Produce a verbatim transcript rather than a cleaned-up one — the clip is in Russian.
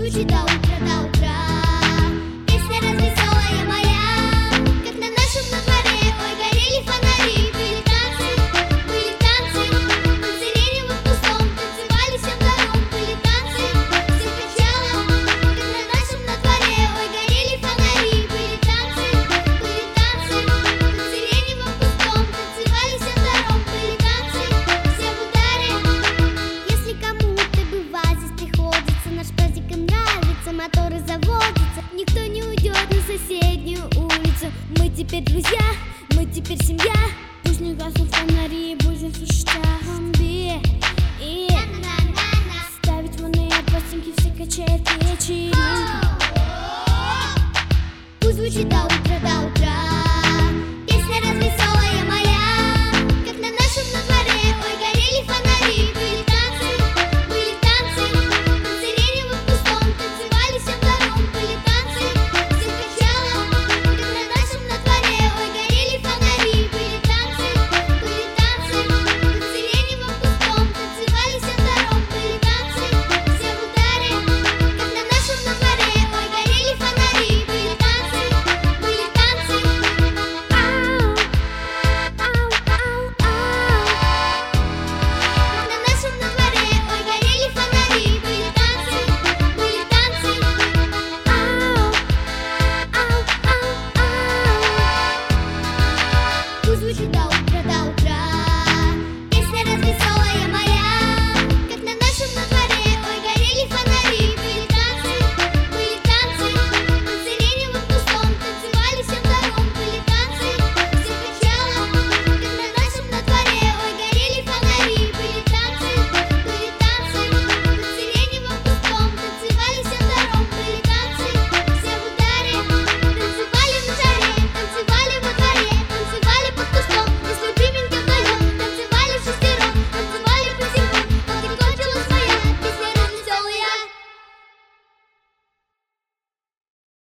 звучит до утра, до утра. Песня развеселая моя, как на нашем на дворе. Ой, горели фонари, были танцы, были танцы. Под сиреневым кустом танцевали всем дорогам. Были танцы, все кричала, как на нашем на дворе. Ой, горели фонари, были танцы, были танцы. Под сиреневым кустом танцевали всем дорогам. Были танцы, все в ударе. Если кому-то бывает здесь приходится, наш праздник им нравится, моторы заводятся, никто не уйдет на соседнюю улицу. Мы теперь друзья, мы теперь семья. Пусть не гаснут фонари, будем слушать R&B и ставить ванные пластинки, все качает вечеринки.